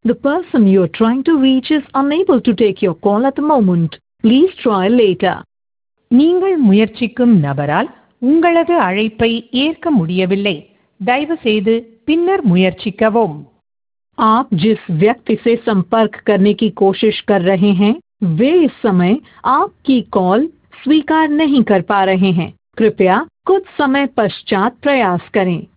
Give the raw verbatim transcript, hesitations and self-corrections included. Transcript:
The person you are trying to reach is unable to take your call at the moment. Please try later. நீங்கள் முயற்சிக்கும் நபரால் உங்களது அழைப்பை ஏற்க முடியவில்லை. தயவு செய்து பின்னர் முயற்சிக்கவும். आप जिस व्यक्ति से संपर्क करने की कोशिश कर रहे हैं वे इस समय आपकी कॉल स्वीकार नहीं कर पा रहे हैं. कृपया कुछ समय पश्चात प्रयास करें.